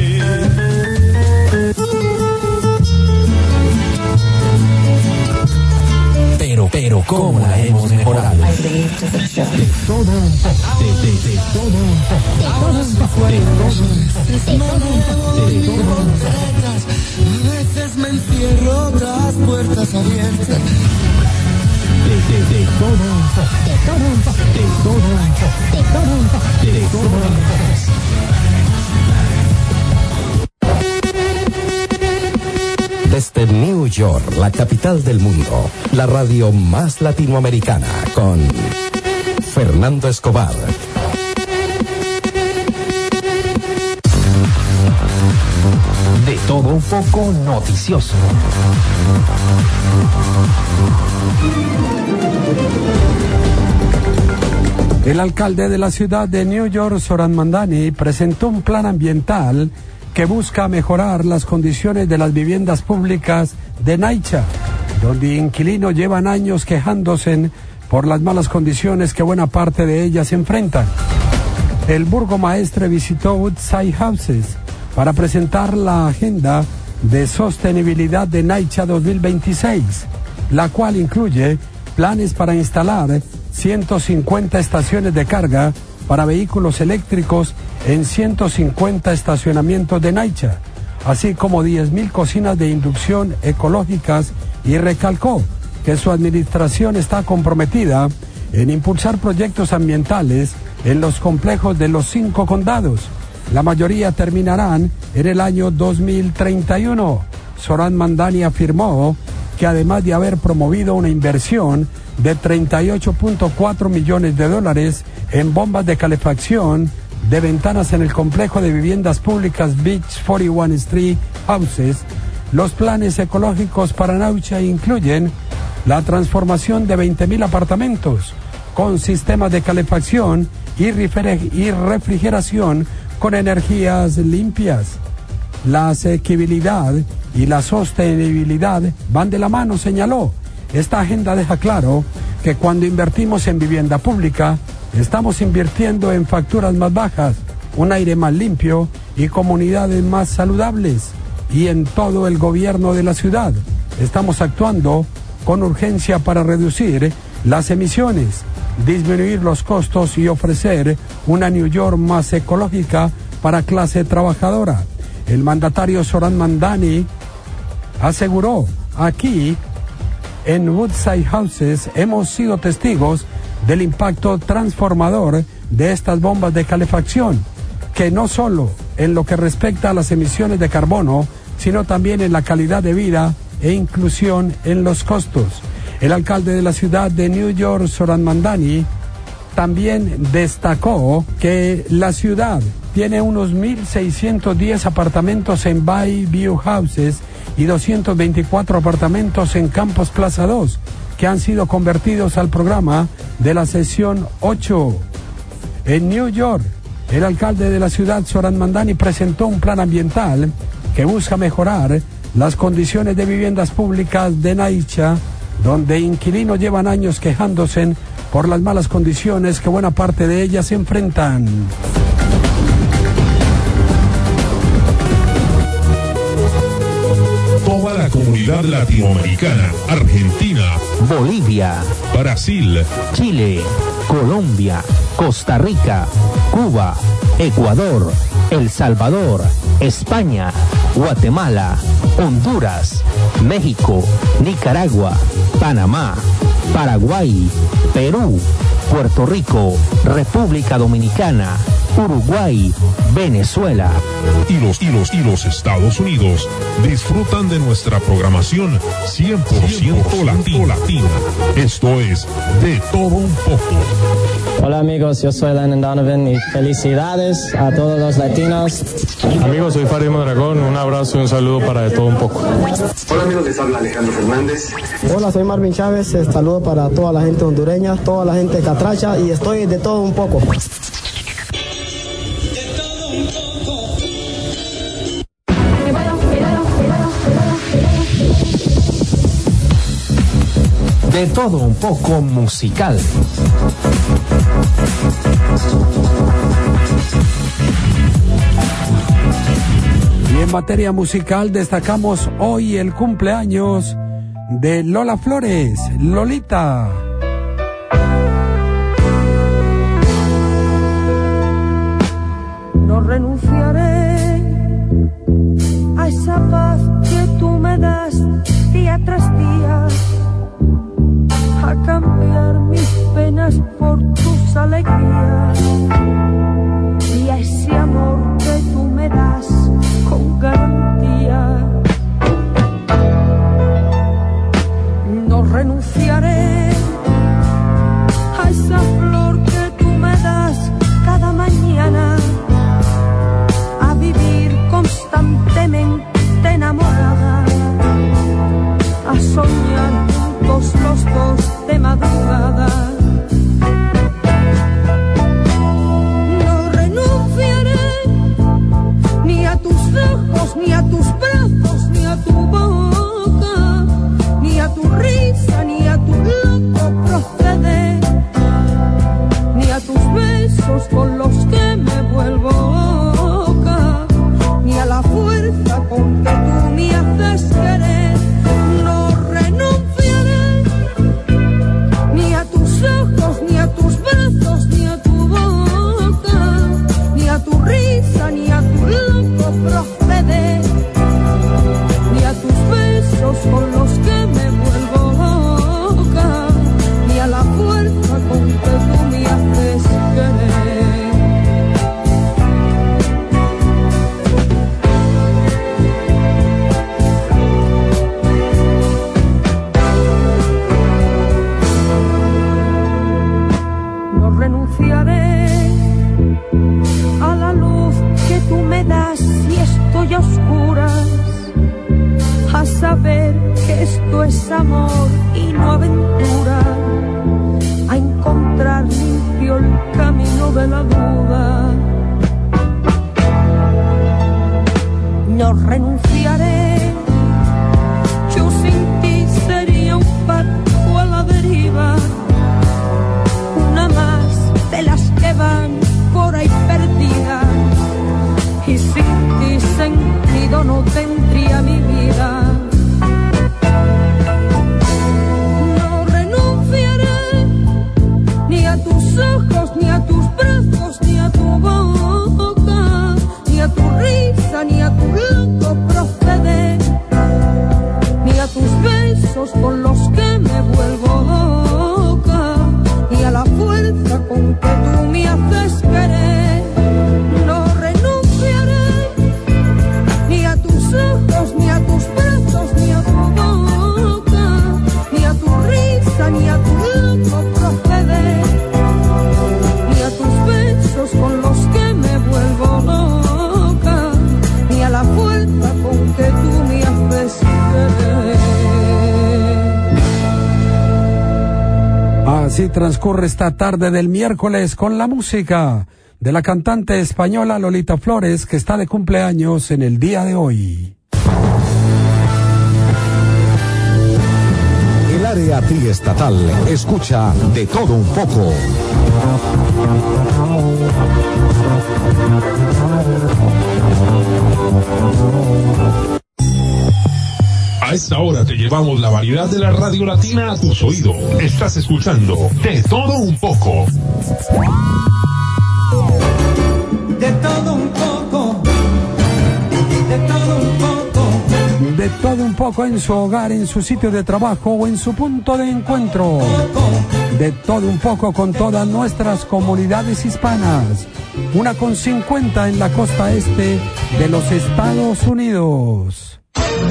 Pero ¿cómo la hemos mejorado? De todo un poco. De todo un poco. De todo un poco. A veces me encierro tras puertas abiertas. De todo un poco. De todo un poco. De todo un poco. De todo un poco. De todo un poco. Desde New York, la capital del mundo, la radio más latinoamericana, con Fernando Escobar. De Todo Un Poco noticioso. El alcalde de la ciudad de New York, Zoran Mandani, presentó un plan ambiental que busca mejorar las condiciones de las viviendas públicas de NYCHA, donde inquilinos llevan años quejándose por las malas condiciones que buena parte de ellas enfrentan. El burgomaestre visitó Woodside Houses para presentar la agenda de sostenibilidad de NYCHA 2026, la cual incluye planes para instalar 150 estaciones de carga para vehículos eléctricos en 150 estacionamientos de NYCHA, así como 10,000 cocinas de inducción ecológicas, y recalcó que su administración está comprometida en impulsar proyectos ambientales en los complejos de los 5 condados, La mayoría terminarán en el año 2031. Zoran Mamdani afirmó que además de haber promovido una inversión de $38.4 millones en bombas de calefacción de ventanas en el complejo de viviendas públicas Beach 41 Street Houses, los planes ecológicos para Naucha incluyen la transformación de 20.000 apartamentos con sistemas de calefacción y refrigeración con energías limpias. La asequibilidad y la sostenibilidad van de la mano, señaló. Esta agenda deja claro que cuando invertimos en vivienda pública, estamos invirtiendo en facturas más bajas, un aire más limpio y comunidades más saludables. Y en todo el gobierno de la ciudad estamos actuando con urgencia para reducir las emisiones, disminuir los costos y ofrecer una New York más ecológica para clase trabajadora. El mandatario Zoran Mamdani aseguró: aquí en Woodside Houses hemos sido testigos del impacto transformador de estas bombas de calefacción, que no solo en lo que respecta a las emisiones de carbono, sino también en la calidad de vida e inclusión en los costos. El alcalde de la ciudad de New York, Zoran Mamdani, también destacó que la ciudad tiene unos 1.610 apartamentos en Bayview Houses y 224 apartamentos en Campos Plaza 2, que han sido convertidos al programa de la sección 8. En New York, el alcalde de la ciudad, Zoran Mamdani, presentó un plan ambiental que busca mejorar las condiciones de viviendas públicas de Naicha, donde inquilinos llevan años quejándose por las malas condiciones que buena parte de ellas enfrentan. Toda la comunidad latinoamericana, Argentina, Bolivia, Brasil, Chile, Colombia, Costa Rica, Cuba, Ecuador, El Salvador, España, Guatemala, Honduras, México, Nicaragua, Panamá, Paraguay, Perú, Puerto Rico, República Dominicana, Uruguay, Venezuela y los Estados Unidos disfrutan de nuestra programación 100% latina. Esto es De Todo Un Poco. Hola amigos, yo soy Lennon Donovan y felicidades a todos los latinos. Amigos, soy Farid Mondragón, un abrazo y un saludo para De Todo Un Poco. Hola amigos, les habla Alejandro Fernández. Hola, soy Marvin Chávez, saludo para toda la gente hondureña, toda la gente catracha y estoy de todo un poco. De Todo Un Poco musical. Y en materia musical destacamos hoy el cumpleaños de Lola Flores, Lolita. No renunciaré a esa paz que tú me das día tras día, a cambiar mis penas por tus alegrías y a ese amor que tú me das con garantía. No renunciaré a esa flor que tú me das cada mañana, a vivir constantemente enamorada, a soñar juntos los dos de madrugada. No renunciaré ni a tus ojos, ni a tus brazos, ni a tu boca, ni a tu risa, ni a tu loco proceder, ni a tus besos con los que me vuelvo loca, ni a la fuerza con que tú me haces querer. No renunciaré amor y no aventura, a encontrar limpio el camino de la duda. No renunciaré, yo sin ti sería un barco a la deriva, una más de las que van por ahí perdidas, y sin ti sentido no tendría mi vida. No renunciaré ni a tus ojos, ni a tus brazos, ni a tu boca, ni a tu risa, ni a tu loco proceder, ni a tus besos con los que me vuelvo loca, ni a la fuerza con que tú me haces querer. No renunciaré ni a tus ojos, ni a tus brazos, ni a tu boca, ni a tu risa, ni a tu loco proceder, ni a tus besos con los que me vuelvo loca, ni a la fuerza con que tú me haces querer. Así transcurre esta tarde del miércoles con la música de la cantante española Lolita Flores, que está de cumpleaños en el día de hoy. El área triestatal escucha De Todo Un Poco. A esta hora te llevamos la variedad de la radio latina a tus oídos. Estás escuchando De Todo Un Poco. De todo un poco, de todo un poco. De todo un poco en su hogar, en su sitio de trabajo o en su punto de encuentro. De todo un poco con todas nuestras comunidades hispanas. 1,50 en la costa este de los Estados Unidos.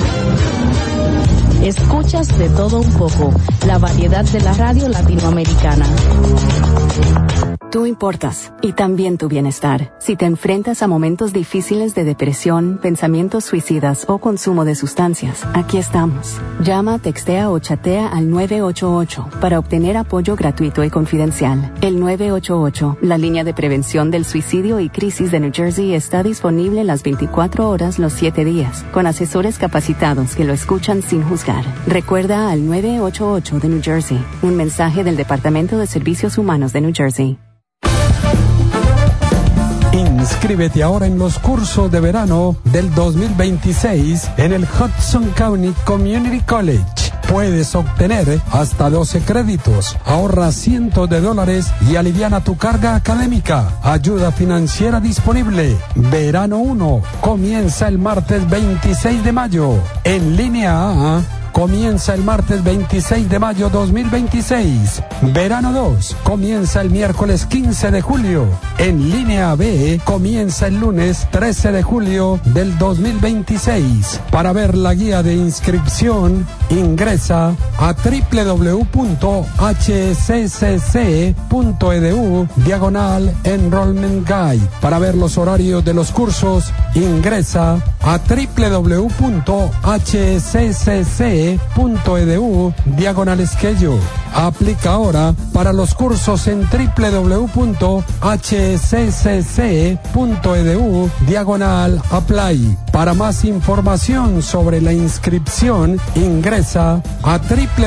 Escuchas De Todo Un Poco, la variedad de la radio latinoamericana. Tú importas, y también tu bienestar. Si te enfrentas a momentos difíciles de depresión, pensamientos suicidas o consumo de sustancias, aquí estamos. Llama, textea o chatea al 988 para obtener apoyo gratuito y confidencial. El 988, la línea de prevención del suicidio y crisis de New Jersey, está disponible las 24 horas los 7 días, con asesores capacitados que lo escuchan sin juzgar. Recuerda al 988 de New Jersey, un mensaje del Departamento de Servicios Humanos de New Jersey. Inscríbete ahora en los cursos de verano del 2026 en el Hudson County Community College. Puedes obtener hasta 12 créditos, ahorra cientos de dólares y aliviana tu carga académica. Ayuda financiera disponible. Verano 1 comienza el martes 26 de mayo. En línea A comienza el martes 26 de mayo 2026. Verano 2 comienza el miércoles 15 de julio. En línea B comienza el lunes 13 de julio del 2026. Para ver la guía de inscripción, ingresa a www.hccc.edu/enrollment guide. Para ver los horarios de los cursos, ingresa a www.hccc.edu/schedule. Aplica ahora para los cursos en www.hccc.edu/apply. Para más información sobre la inscripción, ingresa a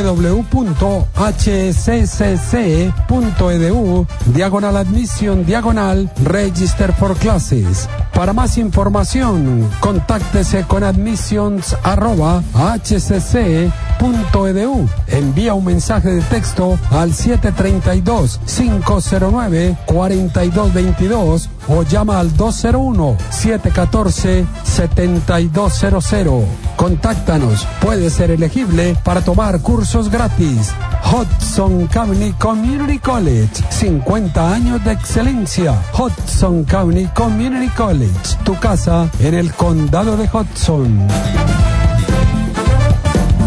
www.hccc.edu/admission/register for classes. Para más información, contáctese con admissions@hcc.edu. Envía un mensaje de texto al 732-509-4222 o llama al 201-714-7200. Contáctanos, puede ser elegible para tomar cursos gratis. Hudson County Community College, 50 años de excelencia. Hudson County Community College, tu casa en el condado de Hudson.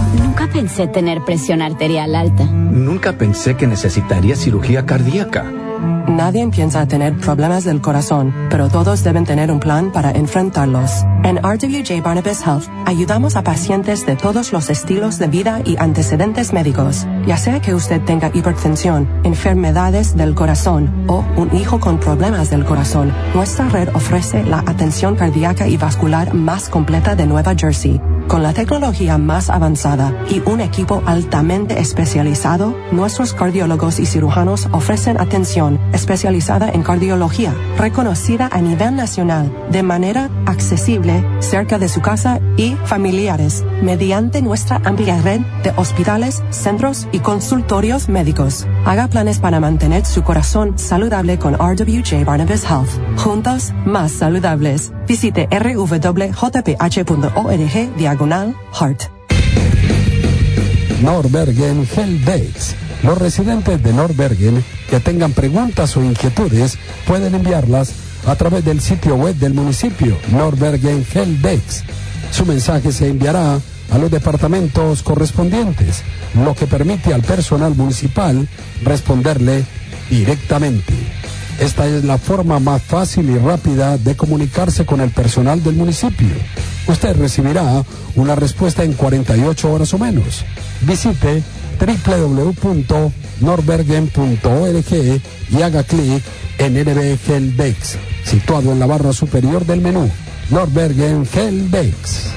Nunca pensé tener presión arterial alta. Nunca pensé que necesitaría cirugía cardíaca. Nadie piensa tener problemas del corazón, pero todos deben tener un plan para enfrentarlos. En RWJ Barnabas Health, ayudamos a pacientes de todos los estilos de vida y antecedentes médicos. Ya sea que usted tenga hipertensión, enfermedades del corazón o un hijo con problemas del corazón, nuestra red ofrece la atención cardíaca y vascular más completa de Nueva Jersey. Con la tecnología más avanzada y un equipo altamente especializado, nuestros cardiólogos y cirujanos ofrecen atención especializada en cardiología, reconocida a nivel nacional, de manera accesible, cerca de su casa y familiares, mediante nuestra amplia red de hospitales, centros y consultorios médicos. Haga planes para mantener su corazón saludable con RWJ Barnabas Health. Juntos, más saludables. Visite rwjph.org/heart. Nordbergen Heldex. Los residentes de Nordbergen que tengan preguntas o inquietudes pueden enviarlas a través del sitio web del municipio Nordbergen Heldex. Su mensaje se enviará a los departamentos correspondientes, lo que permite al personal municipal responderle directamente. Esta es la forma más fácil y rápida de comunicarse con el personal del municipio. Usted recibirá una respuesta en 48 horas o menos. Visite www.nordbergen.org y haga clic en NB Heldex, situado en la barra superior del menú. Nordbergen Heldex.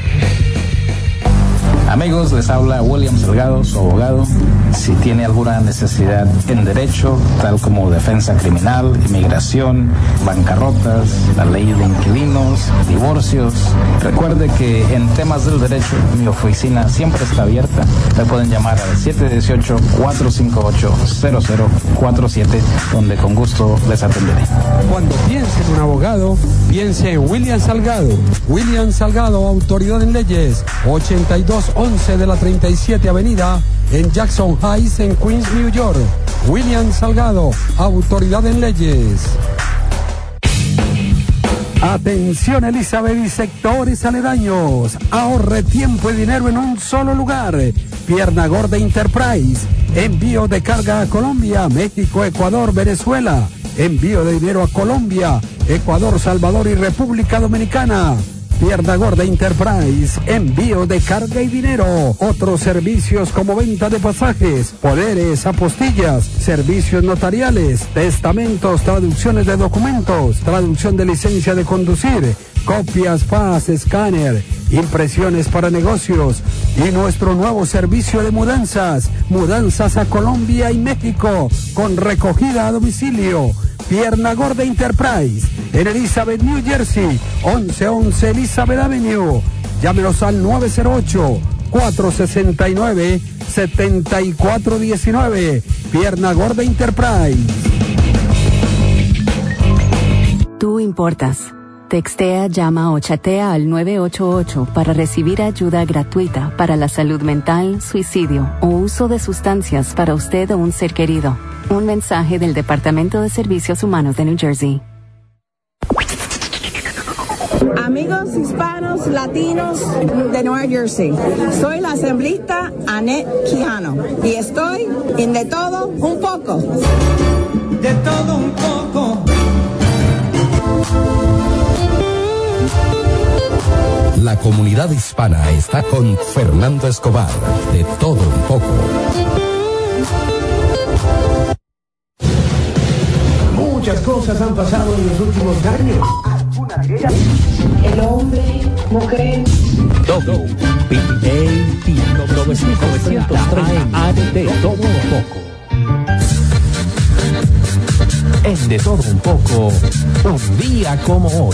Amigos, les habla William Salgado, su abogado. Si tiene alguna necesidad en derecho, tal como defensa criminal, inmigración, bancarrotas, la ley de inquilinos, divorcios, recuerde que en temas del derecho mi oficina siempre está abierta. Me pueden llamar al 718-458-0047, donde con gusto les atenderé. Cuando piense en un abogado, piense en William Salgado. William Salgado, autoridad en leyes, 8211 de la 37 Avenida, en Jackson Heights, en Queens, New York. William Salgado, autoridad en leyes. Atención, Elizabeth y sectores aledaños. Ahorre tiempo y dinero en un solo lugar. Pierna Gorda Enterprise. Envío de carga a Colombia, México, Ecuador, Venezuela. Envío de dinero a Colombia, Ecuador, Salvador y República Dominicana. Pierna Gorda Enterprise, envío de carga y dinero. Otros servicios como venta de pasajes, poderes, apostillas, servicios notariales, testamentos, traducciones de documentos, traducción de licencia de conducir, copias, fax, escáner, impresiones para negocios y nuestro nuevo servicio de mudanzas a Colombia y México con recogida a domicilio. Pierna Gorda Enterprise, en Elizabeth, New Jersey, 1111 Elizabeth Avenue. Llámenos al 908-469-7419. Pierna Gorda Enterprise. Tú importas. Textea, llama o chatea al 988 para recibir ayuda gratuita para la salud mental, suicidio o uso de sustancias para usted o un ser querido. Un mensaje del Departamento de Servicios Humanos de New Jersey. Amigos hispanos, latinos de Nueva Jersey, soy la asambleísta Annette Quijano y estoy en De Todo Un Poco. De todo un poco. La comunidad hispana está con Fernando Escobar, De Todo Un Poco. Muchas cosas han pasado en los últimos años. El hombre, mujer. Todo. PAT 930 De Todo Un Poco. En De Todo Un Poco, un día como hoy.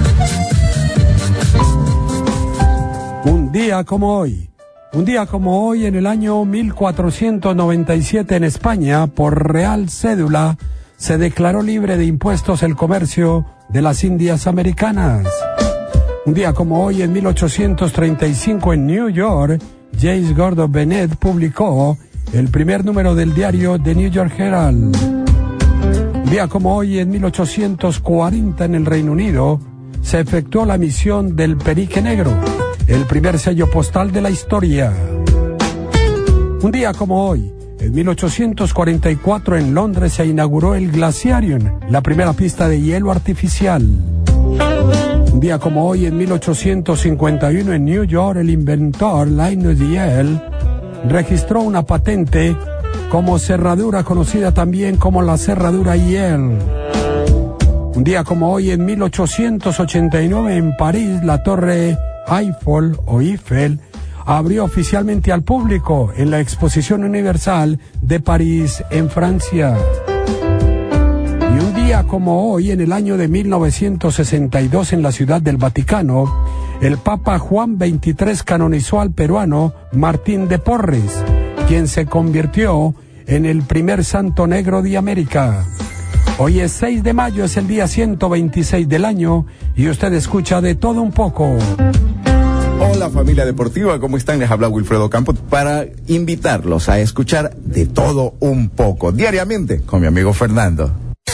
Un día como hoy. Un día como hoy, en el año 1497 en España, por Real Cédula, se declaró libre de impuestos el comercio de las Indias Americanas. Un día como hoy, en 1835 en New York, James Gordon Bennett publicó el primer número del diario The New York Herald. Un día como hoy, en 1840 en el Reino Unido, se efectuó la emisión del Perique Negro, el primer sello postal de la historia. Un día como hoy, En 1844 en Londres se inauguró el Glaciarium, la primera pista de hielo artificial. Un día como hoy, en 1851 en New York, el inventor Linus Yale registró una patente como cerradura conocida también como la cerradura Yale. Un día como hoy, en 1889 en París, la torre Eiffel o Eiffel abrió oficialmente al público en la Exposición Universal de París, en Francia. Y un día como hoy, en el año de 1962, en la Ciudad del Vaticano, el Papa Juan XXIII canonizó al peruano Martín de Porres, quien se convirtió en el primer santo negro de América. Hoy es 6 de mayo, es el día 126 del año, y usted escucha De Todo Un Poco. Hola familia deportiva, ¿cómo están? Les habla Wilfredo Campos para invitarlos a escuchar De Todo Un Poco diariamente con mi amigo Fernando.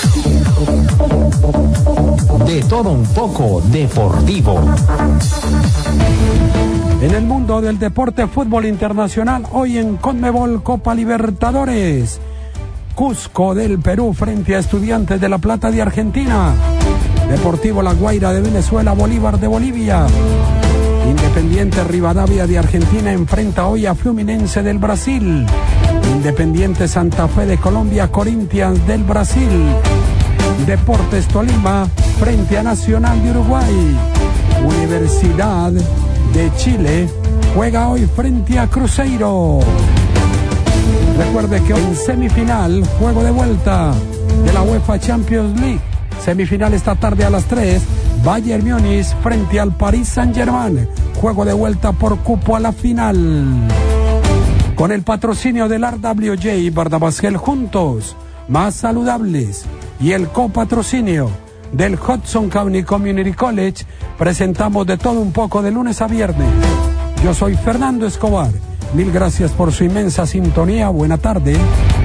De Todo Un Poco Deportivo. En el mundo del deporte, fútbol internacional, hoy en Conmebol Copa Libertadores. Cusco del Perú frente a Estudiantes de La Plata de Argentina. Deportivo La Guaira de Venezuela, Bolívar de Bolivia. Independiente Rivadavia de Argentina enfrenta hoy a Fluminense del Brasil. Independiente Santa Fe de Colombia, Corinthians del Brasil. Deportes Tolima frente a Nacional de Uruguay. Universidad de Chile juega hoy frente a Cruzeiro. Recuerde que hoy en semifinal, juego de vuelta de la UEFA Champions League. Semifinal esta tarde a las 3, Bayern Múnich frente al Paris Saint-Germain. Juego de vuelta por cupo a la final. Con el patrocinio del RWJ y Bardabasquel juntos, más saludables, y el copatrocinio del Hudson County Community College, presentamos De Todo Un Poco de lunes a viernes. Yo soy Fernando Escobar. Mil gracias por su inmensa sintonía. Buena tarde.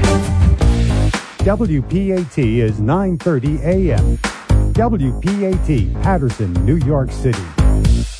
WPAT is 9:30 a.m. WPAT, Patterson, New York City.